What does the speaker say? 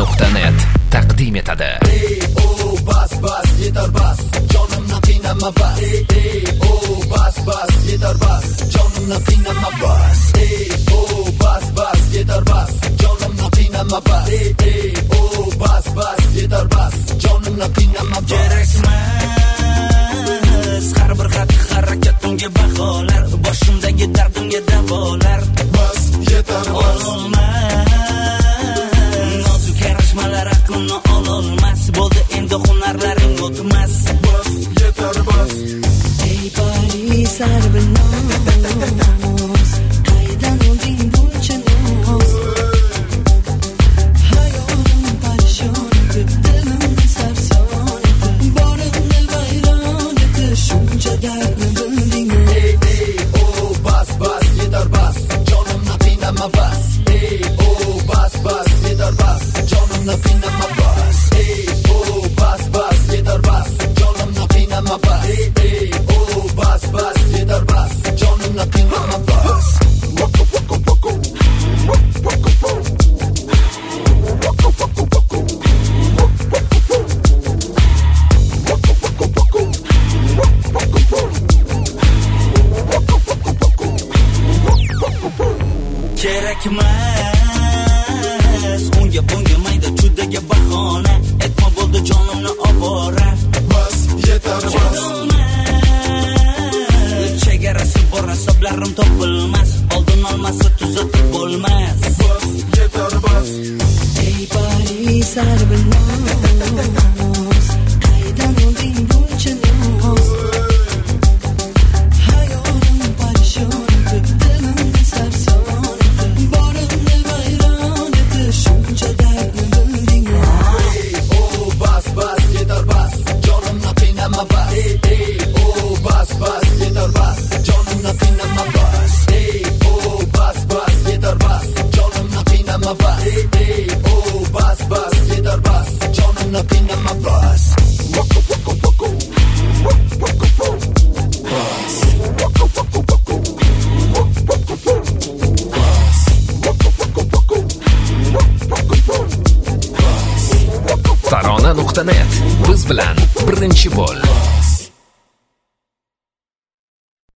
Tarona.net taqdim etadi. Bas bas yetar bas, jonimni qiynama bas. Bas bas yetar bas, jonimni qiynama bas. Bas bas yetar bas, jonimni qiynama bas. Bas bas yetar bas, jonimni qiynama bas. Kerakmas har bir xatti harakatimga baholar, boshimdagi dardimga davolar. Bas yetar bas. Nozik yarashmalar aqlimni ololmas, bo'ldi endi hunarlaring o'tmas. Bas yetar bas. Ey Paris arbinoz, qaydan olding buncha noz? Hayolim parishon etib, dilimni sarson etib, borimni vayron etib, shuncha dardni bilding. Bas bas yetar bas, jonimni qiynama bas. Bas bas yetar bas, jonimni qiynama bas. Bas bas yetar bas, jonimni qiynama bas. Bas bas yetar bas, jonimni qiynama bas. Kerakmas unga bunga mayda chudaga bahona, aytma bo'ldi jonimni ovora. Bas yetar bas. Chegarasi bor hisoblarim topilmas, oldin olmasa tuzatib bo'lmas. Bas yetar bas. Ey Paris arbinoz, qaydan olding buncha noz? Hayolim parishon etib, dilimni sarson etib, borimni vayron etib, shuncha dardni bilding. Bas bas yetar bas, jonimni qiynama bas. Bas bas yetar bas, jonimni qiynama bas. Bas bas yetar bas, jonimni qiynama bas. Bas bas yetar bas, jonimni qiynama bas. Tarona.net biz bilan birinchi bo'l.